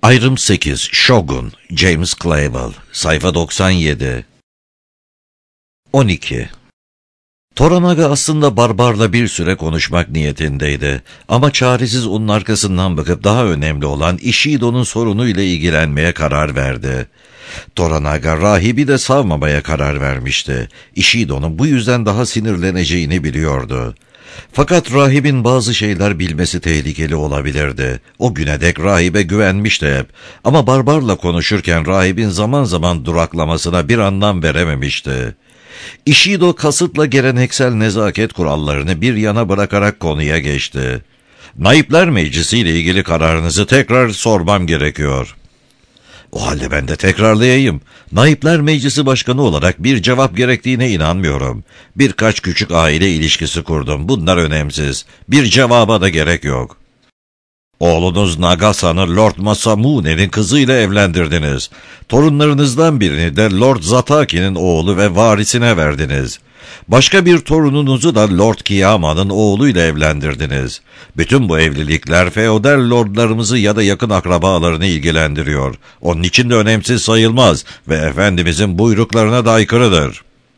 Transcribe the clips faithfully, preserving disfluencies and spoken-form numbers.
Ayrım sekiz. Shogun, James Clavell, sayfa doksan yedi. on iki. Toranaga aslında Barbar'la bir süre konuşmak niyetindeydi. Ama çaresiz onun arkasından bakıp daha önemli olan Ishido'nun sorunuyla ilgilenmeye karar verdi. Toranaga rahibi de savmamaya karar vermişti. Ishido'nun bu yüzden daha sinirleneceğini biliyordu. Fakat rahibin bazı şeyler bilmesi tehlikeli olabilirdi. O güne dek rahibe güvenmişti hep. Ama Barbar'la konuşurken rahibin zaman zaman duraklamasına bir anlam verememişti. Ishido kasıtla geleneksel nezaket kurallarını bir yana bırakarak konuya geçti. Naipler Meclisi ile ilgili kararınızı tekrar sormam gerekiyor. O halde ben de tekrarlayayım. Naipler Meclisi Başkanı olarak bir cevap gerektiğine inanmıyorum. Birkaç küçük aile ilişkisi kurdum. Bunlar önemsiz. Bir cevaba da gerek yok. Oğlunuz Nagasa'nı Lord Masamune'nin kızıyla evlendirdiniz. Torunlarınızdan birini de Lord Zataki'nin oğlu ve varisine verdiniz. Başka bir torununuzu da Lord Kiyama'nın oğluyla evlendirdiniz. Bütün bu evlilikler feodal lordlarımızı ya da yakın akrabalarını ilgilendiriyor. Onun için de önemsiz sayılmaz ve Efendimizin buyruklarına da aykırıdır.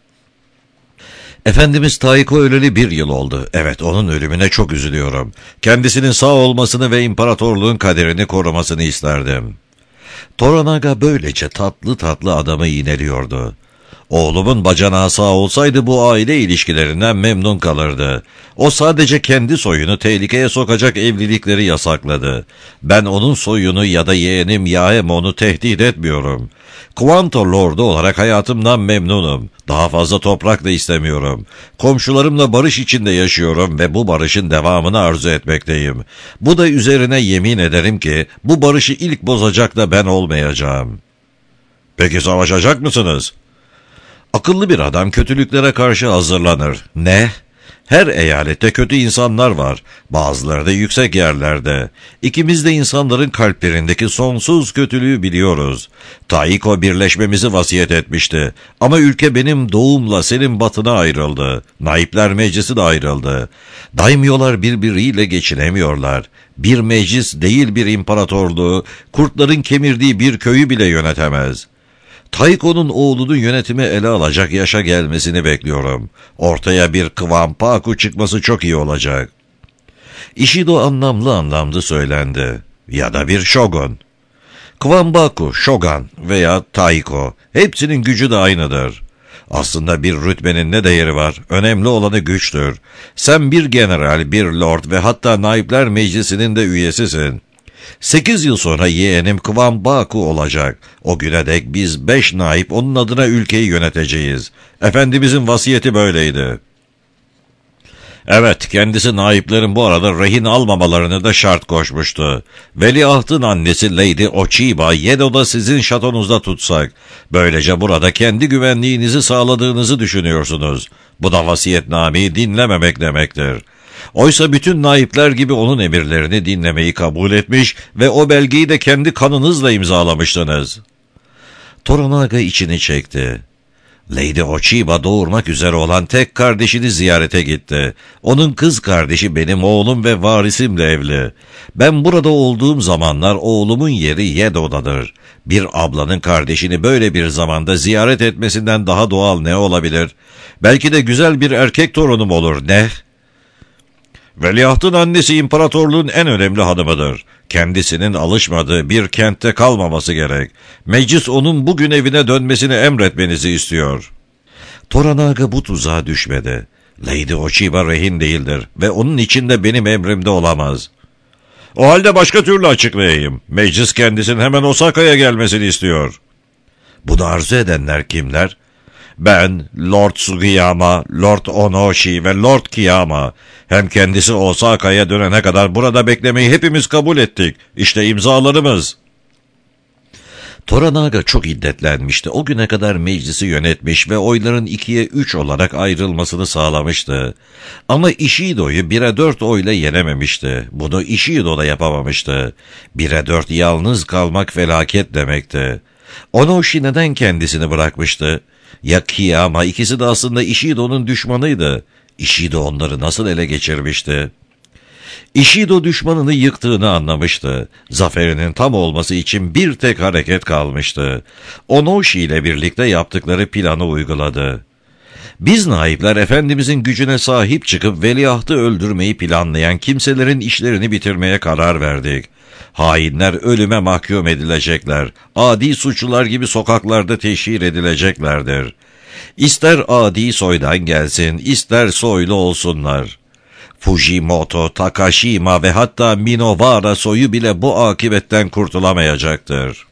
Efendimiz Taiko öleli bir yıl oldu. Evet, onun ölümüne çok üzülüyorum. Kendisinin sağ olmasını ve imparatorluğun kaderini korumasını isterdim. Toranaga böylece tatlı tatlı adamı iğneliyordu. Oğlumun bacanağı sağ olsaydı bu aile ilişkilerinden memnun kalırdı. O sadece kendi soyunu tehlikeye sokacak evlilikleri yasakladı. Ben onun soyunu ya da yeğenim Yaemon'u tehdit etmiyorum. Kwanto Lord'u olarak hayatımdan memnunum. Daha fazla toprak da istemiyorum. Komşularımla barış içinde yaşıyorum ve bu barışın devamını arzu etmekteyim. Bu da üzerine yemin ederim ki bu barışı ilk bozacak da ben olmayacağım. Peki savaşacak mısınız? Akıllı bir adam kötülüklere karşı hazırlanır. Ne? Her eyalette kötü insanlar var. Bazıları da yüksek yerlerde. İkimiz de insanların kalplerindeki sonsuz kötülüğü biliyoruz. Taiko birleşmemizi vasiyet etmişti. Ama ülke benim doğumla senin batına ayrıldı. Naipler Meclisi de ayrıldı. Daimyolar birbiriyle geçinemiyorlar. Bir meclis değil bir imparatorluğu, kurtların kemirdiği bir köyü bile yönetemez. Taiko'nun oğlunun yönetimi ele alacak yaşa gelmesini bekliyorum. Ortaya bir Kwanpaku çıkması çok iyi olacak. Ishido anlamlı anlamlı söylendi. Ya da bir shogun. Kwanpaku, shogun veya Taiko, hepsinin gücü de aynıdır. Aslında bir rütbenin ne değeri var? Önemli olanı güçtür. Sen bir general, bir lord ve hatta Naipler Meclisi'nin de üyesisin. Sekiz yıl sonra yeğenim Kwanpaku olacak. O güne dek biz beş naip onun adına ülkeyi yöneteceğiz. Efendimizin vasiyeti böyleydi. Evet, kendisi naiplerin bu arada rehin almamalarını da şart koşmuştu. Veliahtın annesi Lady Ochiba, Yedo'da sizin şatonuzda tutsak. Böylece burada kendi güvenliğinizi sağladığınızı düşünüyorsunuz. Bu da vasiyetnameyi dinlememek demektir. Oysa bütün naipler gibi onun emirlerini dinlemeyi kabul etmiş ve o belgeyi de kendi kanınızla imzalamıştınız. Toranaga içini çekti. Lady Ochiba doğurmak üzere olan tek kardeşini ziyarete gitti. Onun kız kardeşi benim oğlum ve varisimle evli. Ben burada olduğum zamanlar oğlumun yeri Yedo'dadır. Bir ablanın kardeşini böyle bir zamanda ziyaret etmesinden daha doğal ne olabilir? Belki de güzel bir erkek torunum olur, ne? Veliahtın annesi imparatorluğun en önemli hanımıdır. Kendisinin alışmadığı bir kentte kalmaması gerek. Meclis onun bugün evine dönmesini emretmenizi istiyor. Toranaga bu tuzağa düşmedi. Lady Ochiba rehin değildir ve onun içinde benim emrimde olamaz. O halde başka türlü açıklayayım. Meclis kendisinin hemen Osaka'ya gelmesini istiyor. Bunu arzu edenler kimler? Ben, Lord Sugiyama, Lord Onoshi ve Lord Kiyama. Hem kendisi Osaka'ya dönene kadar burada beklemeyi hepimiz kabul ettik. İşte imzalarımız. Toranaga çok iddetlenmişti. O güne kadar meclisi yönetmiş ve oyların ikiye üç olarak ayrılmasını sağlamıştı. Ama Ishido'yu bire dört oyla yenememişti. Bunu Ishido da yapamamıştı. bire dört yalnız kalmak felaket demekti. Onoshi neden kendisini bırakmıştı? Ya Kiyama, ikisi de aslında Ishido'nun düşmanıydı. Ishido onları nasıl ele geçirmişti? Ishido düşmanını yıktığını anlamıştı. Zaferinin tam olması için bir tek hareket kalmıştı. Onoshi ile birlikte yaptıkları planı uyguladı. Biz naipler Efendimizin gücüne sahip çıkıp veliahtı öldürmeyi planlayan kimselerin işlerini bitirmeye karar verdik. Hainler ölüme mahkum edilecekler. Adi suçlular gibi sokaklarda teşhir edileceklerdir. İster adi soydan gelsin, ister soylu olsunlar. Fujimoto, Takashima ve hatta Minowara soyu bile bu akibetten kurtulamayacaktır.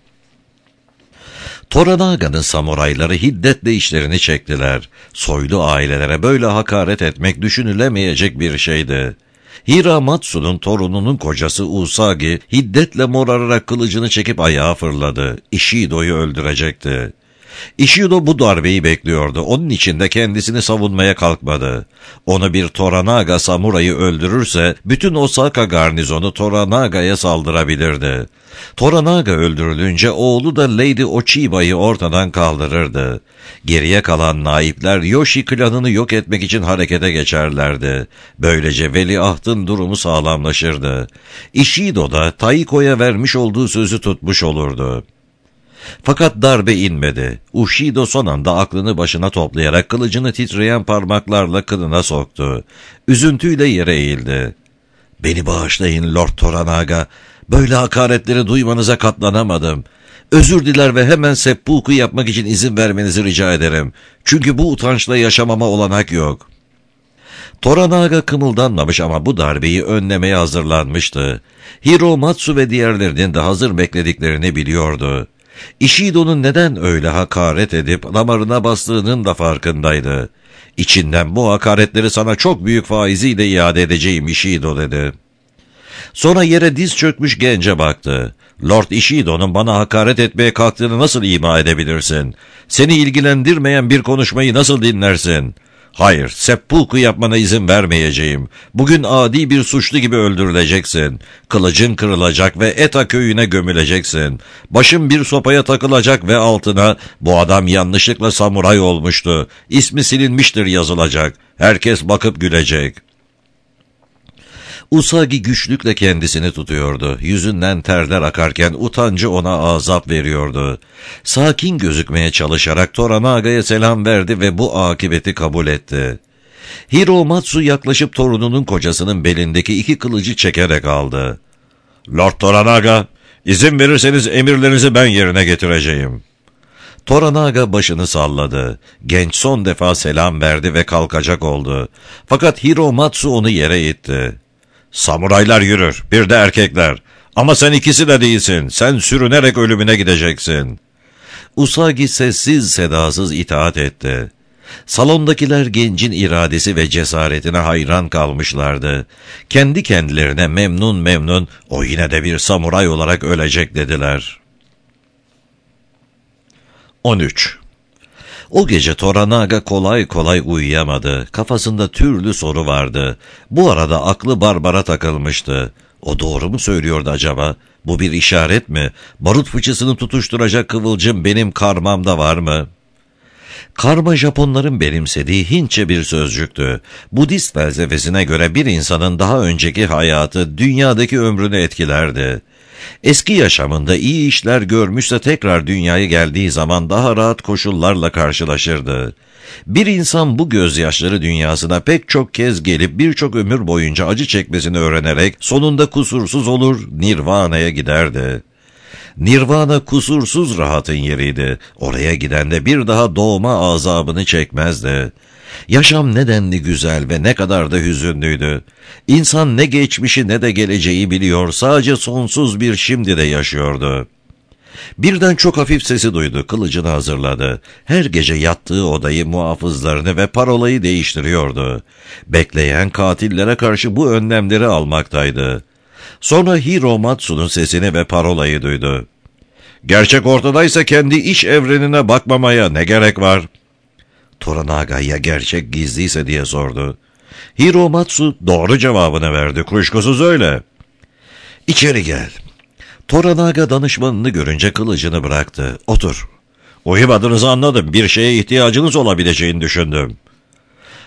Toranaga'nın samurayları hiddetle işlerini çektiler. Soylu ailelere böyle hakaret etmek düşünülemeyecek bir şeydi. Hiramatsu'nun torununun kocası Usagi hiddetle morararak kılıcını çekip ayağa fırladı. Ishido'yu öldürecekti. Ishido bu darbeyi bekliyordu. Onun için de kendisini savunmaya kalkmadı. Onu bir Toranaga samurayı öldürürse bütün Osaka garnizonu Toranaga'ya saldırabilirdi. Toranaga öldürülünce oğlu da Lady Ochiba'yı ortadan kaldırırdı. Geriye kalan naipler Yoshi klanını yok etmek için harekete geçerlerdi. Böylece veliahtın durumu sağlamlaşırdı. Ishido da Taiko'ya vermiş olduğu sözü tutmuş olurdu. Fakat darbe inmedi. Ushido son anda aklını başına toplayarak kılıcını titreyen parmaklarla kınına soktu. Üzüntüyle yere eğildi. "Beni bağışlayın Lord Toranaga. Böyle hakaretleri duymanıza katlanamadım. Özür diler ve hemen seppuku yapmak için izin vermenizi rica ederim. Çünkü bu utançla yaşamama olanak yok." Toranaga kımıldanmamış ama bu darbeyi önlemeye hazırlanmıştı. Hiromatsu ve diğerlerinin de hazır beklediklerini biliyordu. Ishido'nun neden öyle hakaret edip damarına bastığının da farkındaydı. "İçinden bu hakaretleri sana çok büyük faiziyle iade edeceğim Ishido" dedi. Sonra yere diz çökmüş gence baktı. "Lord Ishido'nun bana hakaret etmeye kalktığını nasıl ima edebilirsin? Seni ilgilendirmeyen bir konuşmayı nasıl dinlersin? Hayır, seppuku yapmana izin vermeyeceğim. Bugün adi bir suçlu gibi öldürüleceksin. Kılıcın kırılacak ve Eta köyüne gömüleceksin. Başın bir sopaya takılacak ve altına "Bu adam yanlışlıkla samuray olmuştu. İsmi silinmiştir" yazılacak. Herkes bakıp gülecek. Usagi güçlükle kendisini tutuyordu. Yüzünden terler akarken utancı ona azap veriyordu. Sakin gözükmeye çalışarak Toranaga'ya selam verdi ve bu akıbeti kabul etti. Hiromatsu yaklaşıp torununun kocasının belindeki iki kılıcı çekerek aldı. "Lord Toranaga, izin verirseniz emirlerinizi ben yerine getireceğim." Toranaga başını salladı. Genç son defa selam verdi ve kalkacak oldu. Fakat Hiromatsu onu yere itti. "Samuraylar yürür, bir de erkekler. Ama sen ikisi de değilsin. Sen sürünerek ölümüne gideceksin." Usagi sessiz sedasız itaat etti. Salondakiler gencin iradesi ve cesaretine hayran kalmışlardı. Kendi kendilerine memnun memnun "O yine de bir samuray olarak ölecek" dediler. on üç. O gece Toranaga kolay kolay uyuyamadı. Kafasında türlü soru vardı. Bu arada aklı Barbara takılmıştı. O doğru mu söylüyordu acaba? Bu bir işaret mi? Barut fıçısını tutuşturacak kıvılcım benim karmamda var mı? Karma Japonların benimsediği Hintçe bir sözcüktü. Budist felsefesine göre bir insanın daha önceki hayatı dünyadaki ömrünü etkilerdi. Eski yaşamında iyi işler görmüşse tekrar dünyaya geldiği zaman daha rahat koşullarla karşılaşırdı. Bir insan bu gözyaşları dünyasına pek çok kez gelip birçok ömür boyunca acı çekmesini öğrenerek sonunda kusursuz olur, Nirvana'ya giderdi. Nirvana kusursuz rahatın yeriydi. Oraya giden de bir daha doğma azabını çekmezdi. Yaşam ne denli güzel ve ne kadar da hüzünlüydü. İnsan ne geçmişi ne de geleceği biliyor, sadece sonsuz bir şimdi de yaşıyordu. Birden çok hafif sesi duydu, kılıcını hazırladı. Her gece yattığı odayı, muhafızlarını ve parolayı değiştiriyordu. Bekleyen katillere karşı bu önlemleri almaktaydı. Sonra Hiromatsu'nun sesini ve parolayı duydu. "Gerçek ortadaysa kendi iç evrenine bakmamaya ne gerek var?" Toranaga ya gerçek gizliyse diye sordu. Hiromatsu doğru cevabını verdi. "Kuşkusuz öyle." "İçeri gel." Toranaga danışmanını görünce kılıcını bıraktı. "Otur." "Uyumadığınızı anladım. Bir şeye ihtiyacınız olabileceğini düşündüm."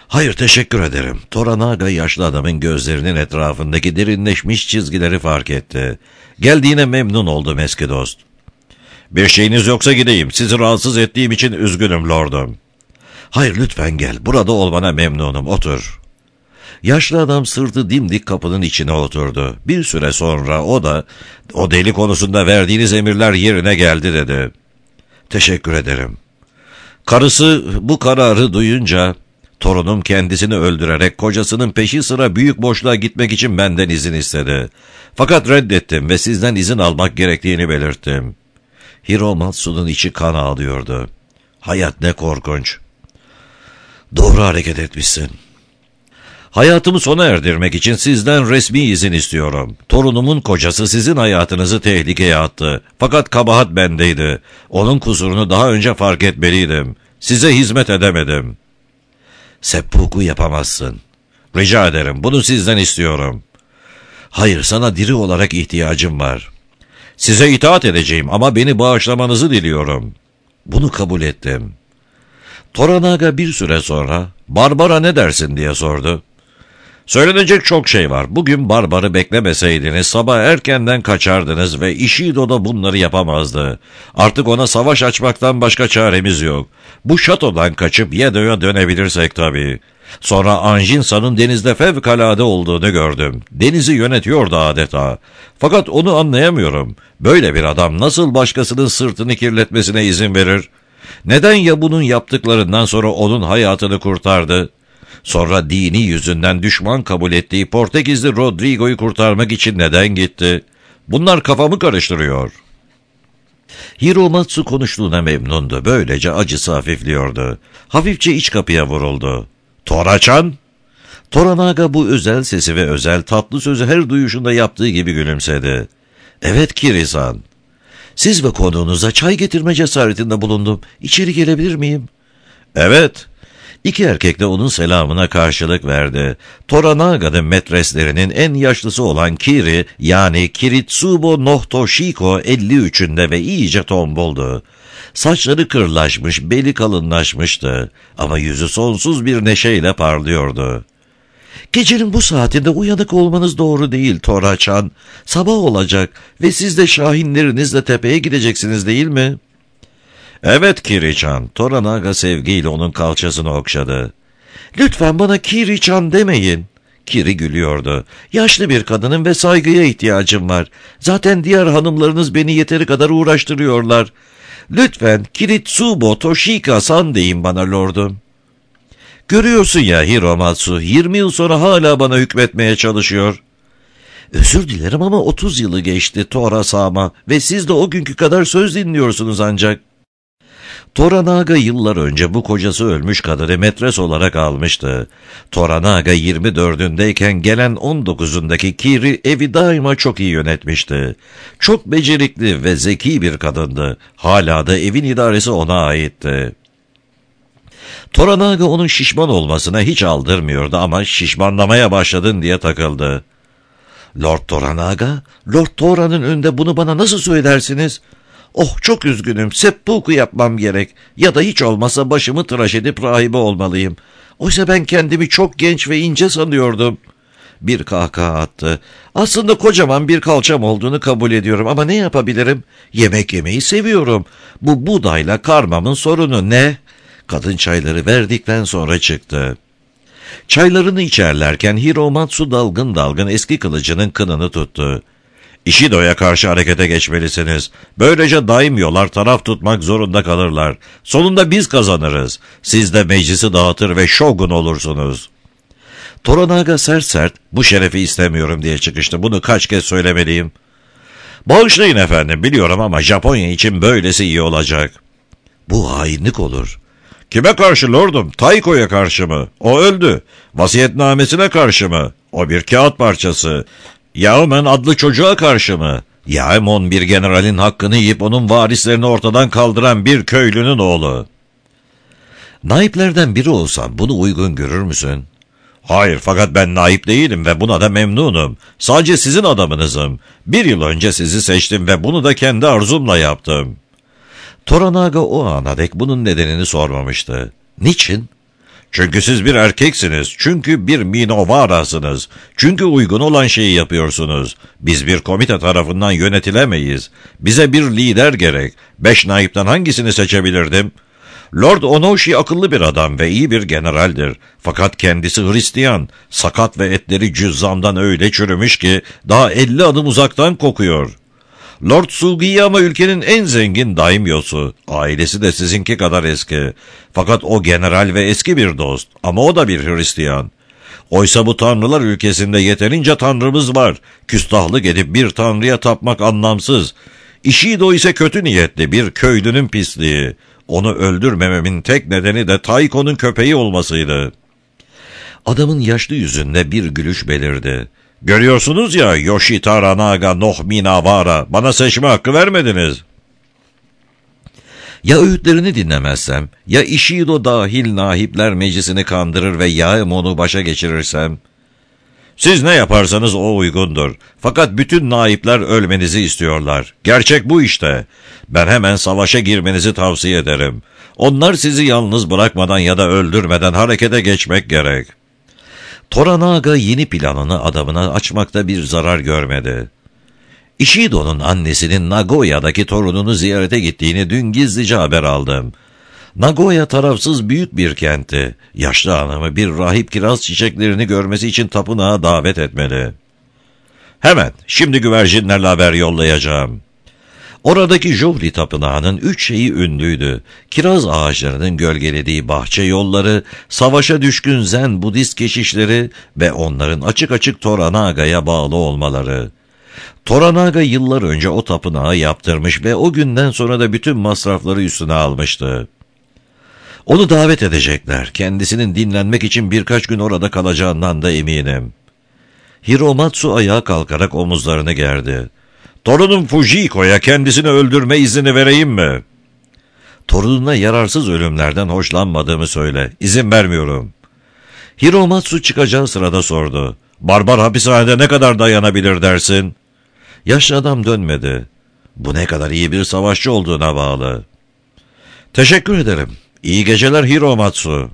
Hayır, teşekkür ederim. Toranaga yaşlı adamın gözlerinin etrafındaki derinleşmiş çizgileri fark etti. Geldiğine memnun oldum eski dost. Bir şeyiniz yoksa gideyim. Sizi rahatsız ettiğim için üzgünüm lordum. Hayır, lütfen gel. Burada olmana memnunum. Otur. Yaşlı adam sırtı dimdik kapının içine oturdu. Bir süre sonra o da o deli konusunda verdiğiniz emirler yerine geldi dedi. Teşekkür ederim. Karısı bu kararı duyunca torunum kendisini öldürerek kocasının peşi sıra büyük boşluğa gitmek için benden izin istedi. Fakat reddettim ve sizden izin almak gerektiğini belirttim. Hiromatsu'nun içi kan ağlıyordu. Hayat ne korkunç. Doğru hareket etmişsin. Hayatımı sona erdirmek için sizden resmi izin istiyorum. Torunumun kocası sizin hayatınızı tehlikeye attı. Fakat kabahat bendeydi. Onun kusurunu daha önce fark etmeliydim. Size hizmet edemedim. Seppuku yapamazsın. Rica ederim, bunu sizden istiyorum. Hayır, sana diri olarak ihtiyacım var. Size itaat edeceğim ama beni bağışlamanızı diliyorum. Bunu kabul ettim. Toranaga bir süre sonra, Barbara ne dersin diye sordu. Söylenecek çok şey var. Bugün Barbar'ı beklemeseydiniz sabah erkenden kaçardınız ve Ishido da bunları yapamazdı. Artık ona savaş açmaktan başka çaremiz yok. Bu şatodan kaçıp Yedo'ya dönebilirsek tabii. Sonra Anjinsa'nın denizde fevkalade olduğunu gördüm. Denizi yönetiyordu adeta. Fakat onu anlayamıyorum. Böyle bir adam nasıl başkasının sırtını kirletmesine izin verir? Neden ya bunun yaptıklarından sonra onun hayatını kurtardı? Sonra dini yüzünden düşman kabul ettiği Portekizli Rodrigo'yu kurtarmak için neden gitti? Bunlar kafamı karıştırıyor. Hiromatsu konuştuğuna memnundu. Böylece acısı hafifliyordu. Hafifçe iç kapıya vuruldu. Tora-chan? Toranaga bu özel sesi ve özel tatlı sözü her duyuşunda yaptığı gibi gülümsedi. Evet Kiri-san. Siz ve konuğunuza çay getirme cesaretinde bulundum. İçeri gelebilir miyim? Evet. İki erkek de onun selamına karşılık verdi. Toranaga'nın metreslerinin en yaşlısı olan Kiri, yani Kiritsubo Nohtoshiko elli üçünde ve iyice tomboldu. Saçları kırlaşmış, beli kalınlaşmıştı ama yüzü sonsuz bir neşeyle parlıyordu. Gecenin bu saatinde uyanık olmanız doğru değil Tora-chan. Sabah olacak ve siz de şahinlerinizle tepeye gideceksiniz değil mi? Evet Kiri-chan. Toranaga sevgiyle onun kalçasını okşadı. Lütfen bana Kiri-chan demeyin. Kiri gülüyordu. Yaşlı bir kadının ve saygıya ihtiyacım var. Zaten diğer hanımlarınız beni yeteri kadar uğraştırıyorlar. Lütfen Kiritsubo Toshika-san deyin bana lordum. Görüyorsun ya Hiromatsu, yirmi yıl sonra hala bana hükmetmeye çalışıyor. Özür dilerim ama otuz yılı geçti Tora-sama ve siz de o günkü kadar söz dinliyorsunuz ancak. Toranaga yıllar önce bu kocası ölmüş kadını metres olarak almıştı. Toranaga yirmi dördündeyken gelen on dokuzundaki Kiri evi daima çok iyi yönetmişti. Çok becerikli ve zeki bir kadındı. Hala da evin idaresi ona aitti. Toranaga onun şişman olmasına hiç aldırmıyordu ama şişmanlamaya başladın diye takıldı. Lord Toranaga, Lord Tora'nın önünde bunu bana nasıl söylersiniz? Oh çok üzgünüm, seppuku yapmam gerek ya da hiç olmazsa başımı tıraş edip rahibe olmalıyım. Oysa ben kendimi çok genç ve ince sanıyordum. Bir kahkaha attı. Aslında kocaman bir kalçam olduğunu kabul ediyorum ama ne yapabilirim? Yemek yemeyi seviyorum. Bu buğdayla karmamın sorunu ne? Kadın çayları verdikten sonra çıktı. Çaylarını içerlerken Hiromatsu dalgın dalgın eski kılıcının kınını tuttu. Ishido'ya karşı harekete geçmelisiniz. Böylece daimyolar taraf tutmak zorunda kalırlar. Sonunda biz kazanırız. Siz de meclisi dağıtır ve shogun olursunuz. Toranaga sert sert bu şerefi istemiyorum diye çıkıştı. Bunu kaç kez söylemeliyim. Bağışlayın efendim, biliyorum ama Japonya için böylesi iyi olacak. Bu hainlik olur. Kime karşı lordum? Taiko'ya karşı mı? O öldü. Vasiyetnamesine karşı mı? O bir kağıt parçası. Yaomen adlı çocuğa karşı mı? Yaemon bir generalin hakkını yiyip onun varislerini ortadan kaldıran bir köylünün oğlu. Naiplerden biri olsam bunu uygun görür müsün? Hayır, fakat ben naip değilim ve buna da memnunum. Sadece sizin adamınızım. Bir yıl önce sizi seçtim ve bunu da kendi arzumla yaptım. Toranaga o ana dek bunun nedenini sormamıştı. Niçin? Çünkü siz bir erkeksiniz. Çünkü bir Minovarasınız. Çünkü uygun olan şeyi yapıyorsunuz. Biz bir komite tarafından yönetilemeyiz. Bize bir lider gerek. Beş naipten hangisini seçebilirdim? Lord Onoshi akıllı bir adam ve iyi bir generaldir. Fakat kendisi Hristiyan. Sakat ve etleri cüzzamdan öyle çürümüş ki daha elli adım uzaktan kokuyor. Lord Sugiyama ülkenin en zengin daimyosu. Ailesi de sizinki kadar eski. Fakat o general ve eski bir dost. Ama o da bir Hristiyan. Oysa bu tanrılar ülkesinde yeterince tanrımız var. Küstahlık edip bir tanrıya tapmak anlamsız. Ishido ise kötü niyetli bir köylünün pisliği. Onu öldürmememin tek nedeni de Taiko'nun köpeği olmasıydı. Adamın yaşlı yüzünde bir gülüş belirdi. Görüyorsunuz ya Yoshitara Naga Noh Minawara, bana seçme hakkı vermediniz. Ya öğütlerini dinlemezsem, ya Ishido dahil nahipler meclisini kandırır ve yağım onu başa geçirirsem? Siz ne yaparsanız o uygundur. Fakat bütün naipler ölmenizi istiyorlar. Gerçek bu işte. Ben hemen savaşa girmenizi tavsiye ederim. Onlar sizi yalnız bırakmadan ya da öldürmeden harekete geçmek gerek. Toranaga yeni planını adamına açmakta bir zarar görmedi. Ishido'nun annesinin Nagoya'daki torununu ziyarete gittiğini dün gizlice haber aldım. Nagoya tarafsız büyük bir kentti. Yaşlı hanımı bir rahip kiraz çiçeklerini görmesi için tapınağa davet etmeli. Hemen, şimdi güvercinlerle haber yollayacağım. Oradaki Johri tapınağının üç şeyi ünlüydü. Kiraz ağaçlarının gölgelediği bahçe yolları, savaşa düşkün Zen Budist keşişleri ve onların açık açık Toranaga'ya bağlı olmaları. Toranaga yıllar önce o tapınağı yaptırmış ve o günden sonra da bütün masrafları üstüne almıştı. Onu davet edecekler. Kendisinin dinlenmek için birkaç gün orada kalacağından da eminim. Hiromatsu ayağa kalkarak omuzlarını gerdi. Torunum Fujiko'ya kendisini öldürme izni vereyim mi? Torununa yararsız ölümlerden hoşlanmadığımı söyle. İzin vermiyorum. Hiromatsu çıkacağı sırada sordu. Barbar hapishanede ne kadar dayanabilir dersin? Yaşlı adam dönmedi. Bu ne kadar iyi bir savaşçı olduğuna bağlı. Teşekkür ederim. İyi geceler Hiromatsu.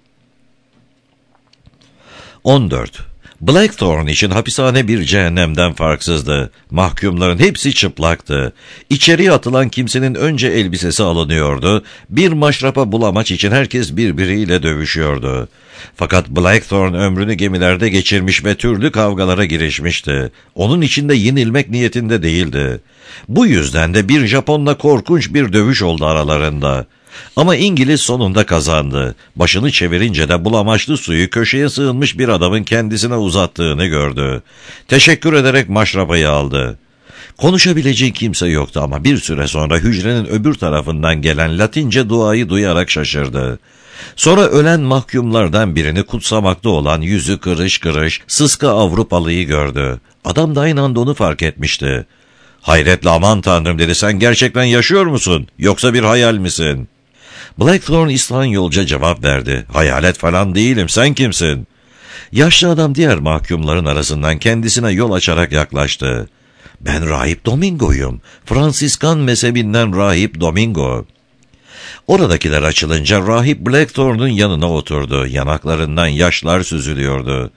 on dört. Blackthorn için hapishane bir cehennemden farksızdı. Mahkumların hepsi çıplaktı. İçeriye atılan kimsenin önce elbisesi alınıyordu. Bir maşrapa bulamaç için herkes birbiriyle dövüşüyordu. Fakat Blackthorn ömrünü gemilerde geçirmiş ve türlü kavgalara girişmişti. Onun için de yenilmek niyetinde değildi. Bu yüzden de bir Japonla korkunç bir dövüş oldu aralarında. Ama İngiliz sonunda kazandı. Başını çevirince de bulamaçlı suyu köşeye sığınmış bir adamın kendisine uzattığını gördü. Teşekkür ederek maşrapayı aldı. Konuşabileceği kimse yoktu ama bir süre sonra hücrenin öbür tarafından gelen Latince duayı duyarak şaşırdı. Sonra ölen mahkumlardan birini kutsamakta olan yüzü kırış kırış, sıska Avrupalıyı gördü. Adam da aynı anda onu fark etmişti. Hayretle aman tanrım dedi, sen gerçekten yaşıyor musun yoksa bir hayal misin? Blackthorn İspanyolca cevap verdi. Hayalet falan değilim, sen kimsin? Yaşlı adam diğer mahkumların arasından kendisine yol açarak yaklaştı. Ben Rahip Domingo'yum. Fransiskan mezhebinden Rahip Domingo. Oradakiler açılınca Rahip Blackthorn'un yanına oturdu. Yanaklarından yaşlar süzülüyordu.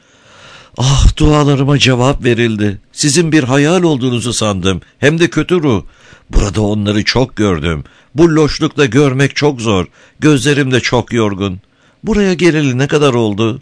Ah, dualarıma cevap verildi. Sizin bir hayal olduğunuzu sandım. Hem de kötü ruh. Burada onları çok gördüm. Bu loşlukta görmek çok zor. Gözlerim de çok yorgun. Buraya geleli ne kadar oldu?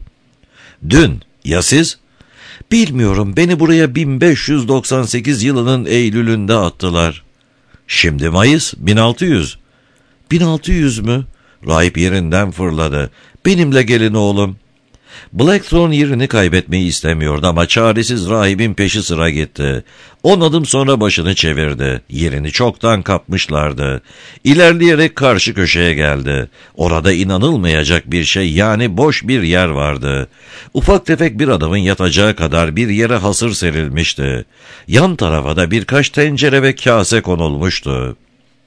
Dün. Ya siz? Bilmiyorum. Beni buraya bin beş yüz doksan sekiz yılının Eylül'ünde attılar. Şimdi Mayıs bin altı yüz. bin altı yüz mü? Rahip yerinden fırladı. Benimle gelin oğlum. Blackthorn yerini kaybetmeyi istemiyordu ama çaresiz rahibin peşi sıra gitti. On adım sonra başını çevirdi. Yerini çoktan kapmışlardı. İlerleyerek karşı köşeye geldi. Orada inanılmayacak bir şey, yani boş bir yer vardı. Ufak tefek bir adamın yatacağı kadar bir yere hasır serilmişti. Yan tarafa da birkaç tencere ve kase konulmuştu.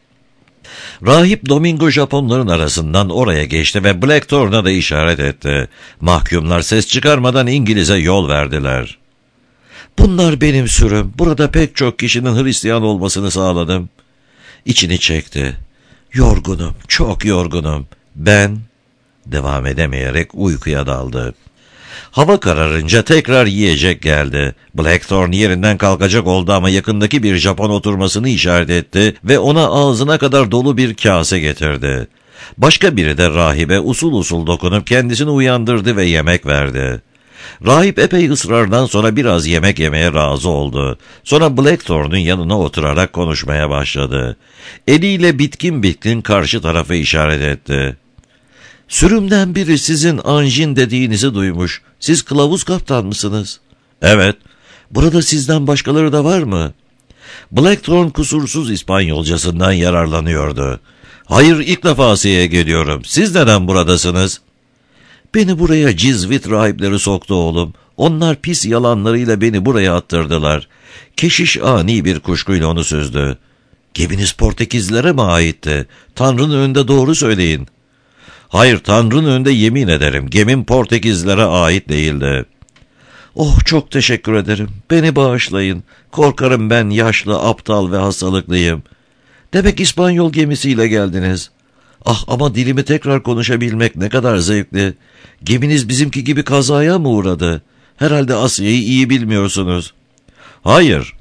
Rahip Domingo Japonların arasından oraya geçti ve Blackthorn'a da işaret etti. Mahkumlar ses çıkarmadan İngiliz'e yol verdiler. Bunlar benim sürüm. Burada pek çok kişinin Hristiyan olmasını sağladım. İçini çekti. Yorgunum, çok yorgunum. Ben devam edemeyerek uykuya daldı. Hava kararınca tekrar yiyecek geldi. Blackthorn yerinden kalkacak oldu ama yakındaki bir Japon oturmasını işaret etti ve ona ağzına kadar dolu bir kase getirdi. Başka biri de rahibe usul usul dokunup kendisini uyandırdı ve yemek verdi. Rahip epey ısrardan sonra biraz yemek yemeye razı oldu. Sonra Blackthorn'un yanına oturarak konuşmaya başladı. Eliyle bitkin bitkin karşı tarafı işaret etti. Sürümden biri sizin Anjin dediğinizi duymuş. Siz kılavuz kaptan mısınız? Evet. Burada sizden başkaları da var mı? Blackthorn kusursuz İspanyolcasından yararlanıyordu. Hayır, ilk defa Asya'ya geliyorum. Siz neden buradasınız? Beni buraya Cizvit rahipleri soktu oğlum. Onlar pis yalanlarıyla beni buraya attırdılar. Keşiş ani bir kuşkuyla onu süzdü. Geminiz Portekizlilere mi aitti? Tanrı'nın önünde doğru söyleyin. Hayır, Tanrı'nın önünde yemin ederim. Gemim Portekizlilere ait değildi. Oh, çok teşekkür ederim. Beni bağışlayın. Korkarım ben yaşlı, aptal ve hastalıklıyım. Demek İspanyol gemisiyle geldiniz. Ah, ama dilimi tekrar konuşabilmek ne kadar zevkli. Geminiz bizimki gibi kazaya mı uğradı? Herhalde Asya'yı iyi bilmiyorsunuz. Hayır.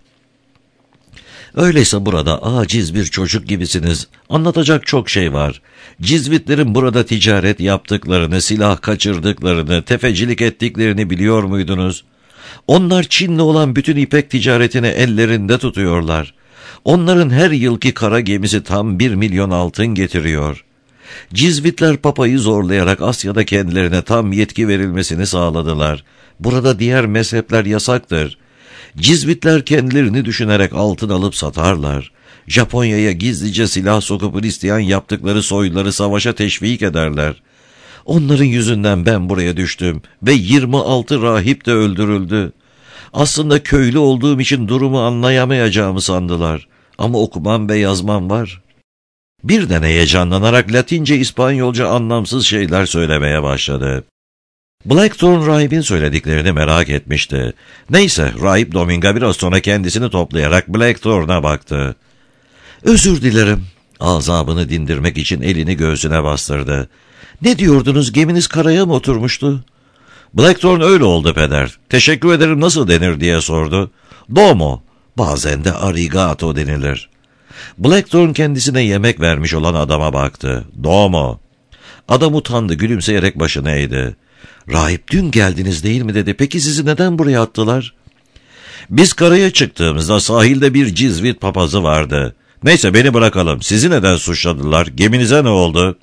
Öyleyse burada aciz bir çocuk gibisiniz. Anlatacak çok şey var. Cizvitlerin burada ticaret yaptıklarını, silah kaçırdıklarını, tefecilik ettiklerini biliyor muydunuz? Onlar Çin'le olan bütün ipek ticaretini ellerinde tutuyorlar. Onların her yılki kara gemisi tam bir milyon altın getiriyor. Cizvitler papayı zorlayarak Asya'da kendilerine tam yetki verilmesini sağladılar. Burada diğer mezhepler yasaktır. Cizvitler kendilerini düşünerek altın alıp satarlar. Japonya'ya gizlice silah sokup Hristiyan yaptıkları soyluları savaşa teşvik ederler. Onların yüzünden ben buraya düştüm ve yirmi altı rahip de öldürüldü. Aslında köylü olduğum için durumu anlayamayacağımı sandılar. Ama okumam ve yazmam var. Birden heyecanlanarak Latince, İspanyolca anlamsız şeyler söylemeye başladı. Blackthorn rahibin söylediklerini merak etmişti. Neyse, rahip Dominga biraz sonra kendisini toplayarak Blackthorn'a baktı. Özür dilerim. Azabını dindirmek için elini göğsüne bastırdı. Ne diyordunuz, geminiz karaya mı oturmuştu? Blackthorn öyle oldu peder. Teşekkür ederim nasıl denir diye sordu. Domo. Bazen de arigato denilir. Blackthorn kendisine yemek vermiş olan adama baktı. Domo. Adam utandı, gülümseyerek başını eğdi. Rahip dün geldiniz değil mi dedi. Peki sizi neden buraya attılar? Biz karaya çıktığımızda sahilde bir Cizvit papazı vardı. Neyse, beni bırakalım. Sizi neden suçladılar? Geminize ne oldu?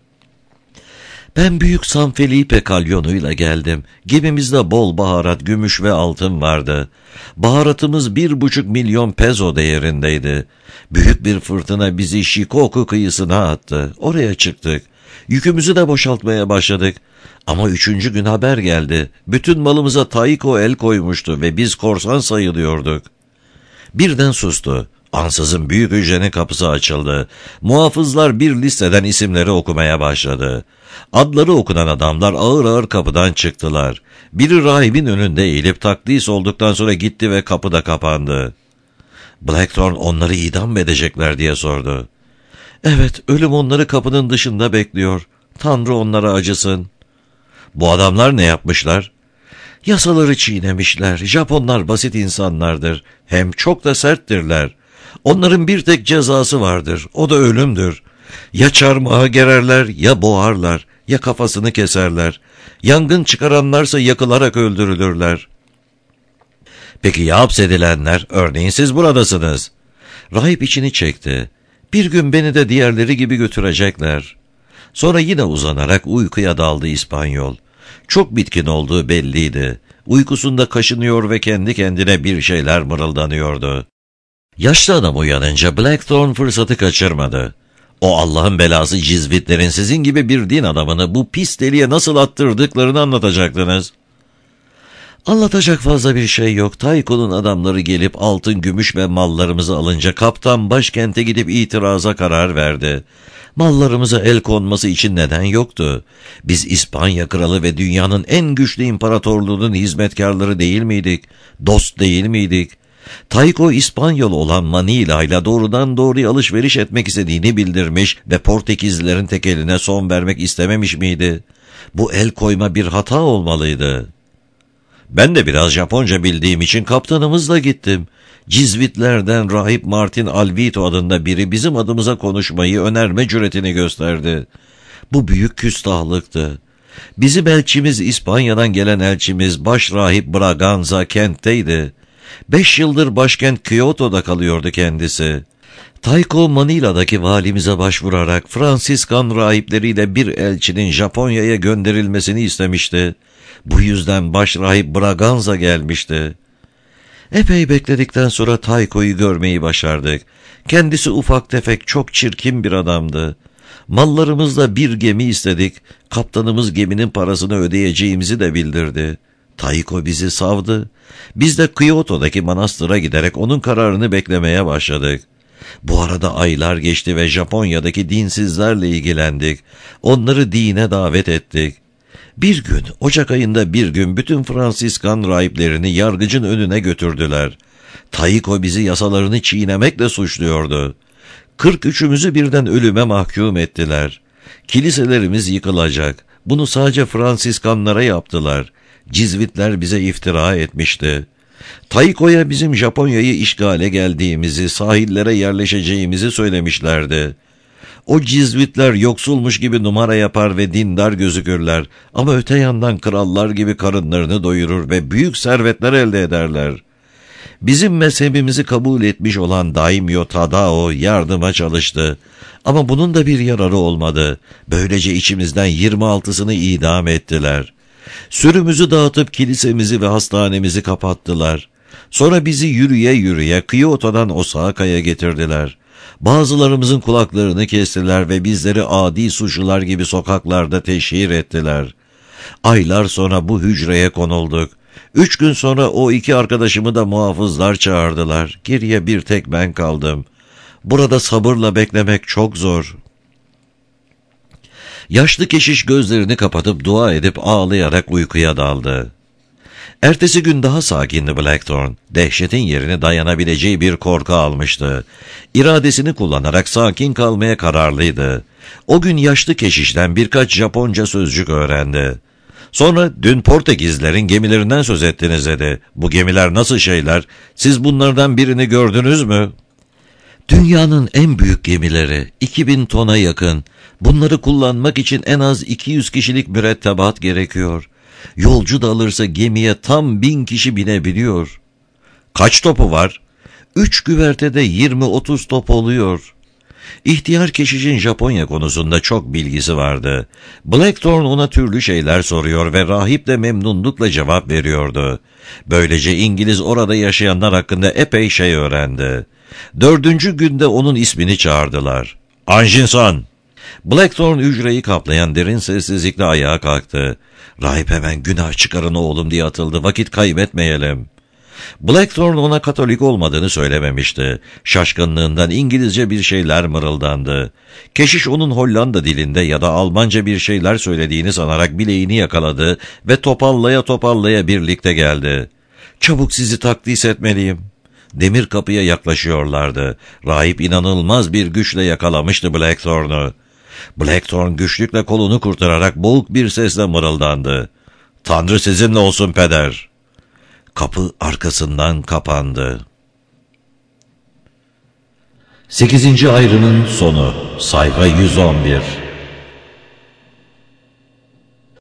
Ben büyük San Felipe kalyonuyla geldim. Gemimizde bol baharat, gümüş ve altın vardı. Baharatımız bir buçuk milyon peso değerindeydi. Büyük bir fırtına bizi Shikoku kıyısına attı. Oraya çıktık. Yükümüzü de boşaltmaya başladık. Ama üçüncü gün haber geldi. Bütün malımıza Taiko el koymuştu ve biz korsan sayılıyorduk. Birden sustu. Ansızın büyük hücrenin kapısı açıldı. Muhafızlar bir listeden isimleri okumaya başladı. Adları okunan adamlar ağır ağır kapıdan çıktılar. Biri rahibin önünde eğilip takdis olduktan sonra gitti ve kapı da kapandı. Blackthorn onları idam mı edecekler diye sordu. Evet, ölüm onları kapının dışında bekliyor. Tanrı onlara acısın. Bu adamlar ne yapmışlar? Yasaları çiğnemişler. Japonlar basit insanlardır. Hem çok da serttirler. Onların bir tek cezası vardır. O da ölümdür. Ya çarmıha gererler, ya boğarlar, ya kafasını keserler. Yangın çıkaranlarsa yakılarak öldürülürler. Peki ya hapsedilenler? Örneğin siz buradasınız. Rahip içini çekti. Bir gün beni de diğerleri gibi götürecekler. Sonra yine uzanarak uykuya daldı İspanyol. Çok bitkin olduğu belliydi. Uykusunda kaşınıyor ve kendi kendine bir şeyler mırıldanıyordu. Yaşlı adam uyanınca Blackthorn fırsatı kaçırmadı. O Allah'ın belası Cizvitlerin sizin gibi bir din adamını bu pis deliğe nasıl attırdıklarını anlatacaktınız. Anlatacak fazla bir şey yok. Taiko'nun adamları gelip altın, gümüş ve mallarımızı alınca kaptan başkente gidip itiraza karar verdi. Mallarımıza el konması için neden yoktu? Biz İspanya kralı ve dünyanın en güçlü imparatorluğunun hizmetkarları değil miydik? Dost değil miydik? Taiko İspanyol olan Manila ile doğrudan doğruya alışveriş etmek istediğini bildirmiş ve Portekizlilerin tekeline son vermek istememiş miydi? Bu el koyma bir hata olmalıydı. Ben de biraz Japonca bildiğim için kaptanımızla gittim. Cizvitlerden rahip Martin Alvito adında biri bizim adımıza konuşmayı önerme cüretini gösterdi. Bu büyük küstahlıktı. Bizim elçimiz, İspanya'dan gelen elçimiz baş rahip Braganza kentteydi. Beş yıldır başkent Kyoto'da kalıyordu kendisi. Taiko Manila'daki valimize başvurarak Fransiskan rahipleriyle bir elçinin Japonya'ya gönderilmesini istemişti. Bu yüzden baş rahip Braganza gelmişti. Epey bekledikten sonra Taiko'yu görmeyi başardık. Kendisi ufak tefek çok çirkin bir adamdı. Mallarımızla bir gemi istedik. Kaptanımız geminin parasını ödeyeceğimizi de bildirdi. Taiko bizi savdı. Biz de Kyoto'daki manastıra giderek onun kararını beklemeye başladık. Bu arada aylar geçti ve Japonya'daki dinsizlerle ilgilendik. Onları dine davet ettik. Bir gün, Ocak ayında bir gün bütün Fransiskan rahiplerini yargıcın önüne götürdüler. Taiko bizi yasalarını çiğnemekle suçluyordu. Kırk üçümüzü birden ölüme mahkum ettiler. Kiliselerimiz yıkılacak. Bunu sadece Fransiskanlara yaptılar. Cizvitler bize iftira etmişti. Taiko'ya bizim Japonya'yı işgale geldiğimizi, sahillere yerleşeceğimizi söylemişlerdi. O cizvitler yoksulmuş gibi numara yapar ve dindar gözükürler ama öte yandan krallar gibi karınlarını doyurur ve büyük servetler elde ederler. Bizim mezhebimizi kabul etmiş olan Daimyo Tadao yardıma çalıştı ama bunun da bir yararı olmadı. Böylece içimizden yirmi altısını idam ettiler. Sürümüzü dağıtıp kilisemizi ve hastanemizi kapattılar. Sonra bizi yürüye yürüye Kyoto'dan Osaka'ya getirdiler. Bazılarımızın kulaklarını kestiler ve bizleri adi suçlular gibi sokaklarda teşhir ettiler. Aylar sonra bu hücreye konulduk. Üç gün sonra o iki arkadaşımı da muhafızlar çağırdılar. Geriye bir tek ben kaldım. Burada sabırla beklemek çok zor. Yaşlı keşiş gözlerini kapatıp dua edip ağlayarak uykuya daldı. Ertesi gün daha sakindi Blackthorn. Dehşetin yerini dayanabileceği bir korku almıştı. İradesini kullanarak sakin kalmaya kararlıydı. O gün yaşlı keşişten birkaç Japonca sözcük öğrendi. Sonra dün Portekizlerin gemilerinden söz ettiniz dedi. Bu gemiler nasıl şeyler? Siz bunlardan birini gördünüz mü? Dünyanın en büyük gemileri, iki bin tona yakın. Bunları kullanmak için en az iki yüz kişilik mürettebat gerekiyor. Yolcu da alırsa gemiye tam bin kişi binebiliyor. Kaç topu var? Üç güvertede yirmi otuz top oluyor. İhtiyar keşişin Japonya konusunda çok bilgisi vardı. Blackthorn ona türlü şeyler soruyor ve rahip de memnunlukla cevap veriyordu. Böylece İngiliz orada yaşayanlar hakkında epey şey öğrendi. Dördüncü günde onun ismini çağırdılar. Anjinsan! Blackthorn hücreyi kaplayan derin sessizlikle ayağa kalktı. Rahip hemen günah çıkarın oğlum diye atıldı. Vakit kaybetmeyelim. Blackthorn ona Katolik olmadığını söylememişti. Şaşkınlığından İngilizce bir şeyler mırıldandı. Keşiş onun Hollanda dilinde ya da Almanca bir şeyler söylediğini sanarak bileğini yakaladı ve topallaya topallaya birlikte geldi. Çabuk sizi takdis etmeliyim. Demir kapıya yaklaşıyorlardı. Rahip inanılmaz bir güçle yakalamıştı Blackthorn'u. Blackthorn güçlükle kolunu kurtararak boğuk bir sesle mırıldandı. Tanrı sizinle olsun peder. Kapı arkasından kapandı. Sekizinci ayrının sonu. Sayfa yüz on bir.